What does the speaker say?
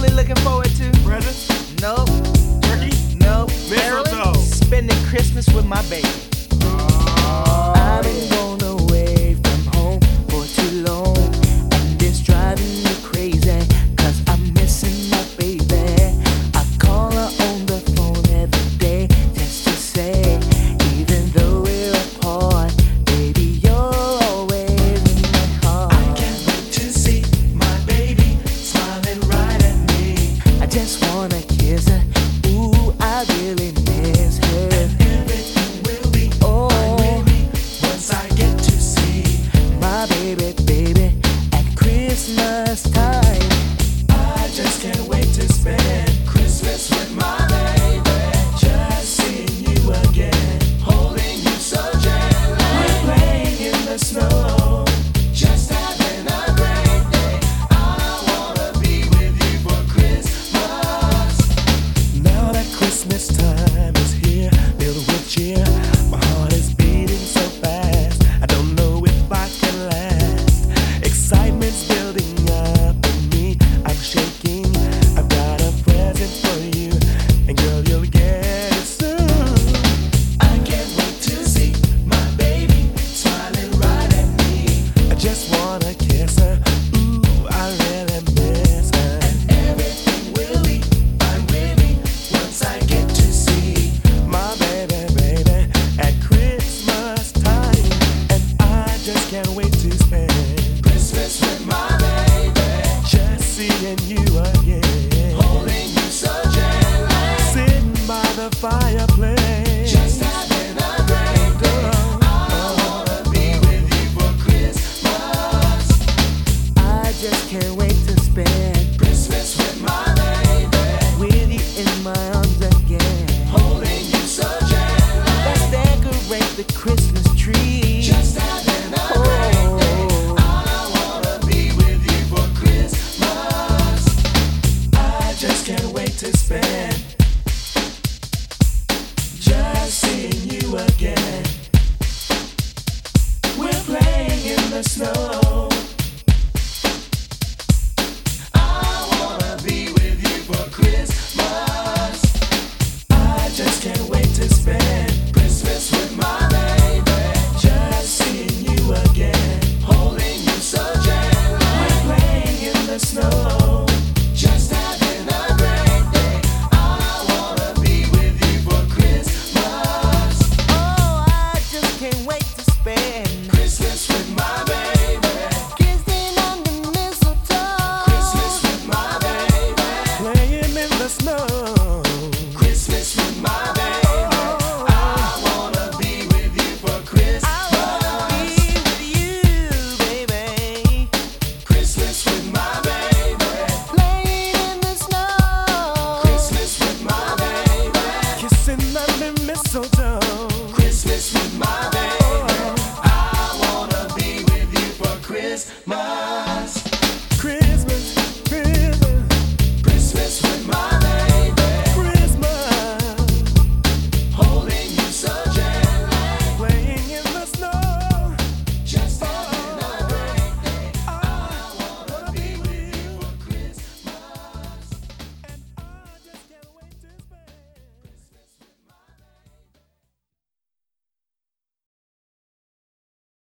really looking forward to? Presents? Nope. Turkey? Nope. Mistletoe. Spending Christmas with my baby. I've been gone away from home for too long, and it's driving me crazy, 'cause I'm missing my baby. I call her on the phone every day just to say, even though we're apart, baby, you're always in my heart. I can't wait to see my baby smiling right at me. I just wanna kiss her, ooh, I really miss her. Everything will be Oh, fine with me once I get to see my baby, baby, at Christmas time. I just can't wait to spend Christmas with my baby. Just seeing you again, holding you so gently. We're playing in the snow, just having a great day. I wanna be with you for Christmas. Now that Christmas time is here, filled with cheer, my heart is beating so fast. I don't know if I can last. Excitement's building up in me. I'm shaking. I've got a present for you, and girl, you'll get it soon. I can't wait to see my baby smiling right at me. I just wanna kiss her. Ooh, I really miss her. And everything will be fine with me once I get to see my baby, baby, at Christmas time. And I just can't wait to spend Christmas with my baby. Just seeing you again, holding you so gently, sitting by the fireplace, just having a great day. I wanna be with you for Christmas. I just can't wait to spend Christmas with my baby, with you in my arms again. holding you so gently, Let's decorate the Christmas tree. just having a great day. I wanna be with you for Christmas. I just can't wait to spend just seeing you again. We're playing in the snow. I wanna be with you for Christmas. I just can't wait to spend Christmas with my baby. Just seeing you again, holding you so gently. We're playing in the snow, just having a great day. I wanna be with you for Christmas. Oh, I just can't wait to spend Christmas with my baby. kissing on the mistletoe. Christmas with my baby. Playing in the snow.